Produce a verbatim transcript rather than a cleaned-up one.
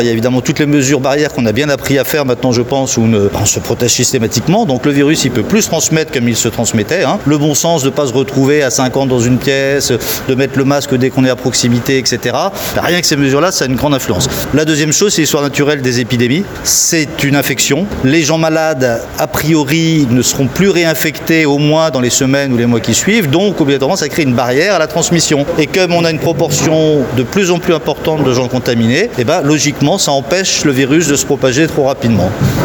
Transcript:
Il y a évidemment toutes les mesures barrières qu'on a bien appris à faire maintenant, je pense, où on se protège systématiquement. Donc le virus, il peut plus se transmettre comme il se transmettait. Hein. Le bon sens de ne pas se retrouver à cinquante dans une pièce, de mettre le masque dès qu'on est à proximité, et cetera. Rien que ces mesures-là, ça a une grande influence. La deuxième chose, c'est l'histoire naturelle des épidémies. C'est une infection. Les gens malades, a priori, ne seront plus réinfectés au moins dans les semaines ou les mois qui suivent. Donc, obligatoirement, ça crée une barrière à la transmission. Et comme on a une proportion de plus en plus importante de gens contaminés, eh ben, logiquement, ça empêche le virus de se propager trop rapidement.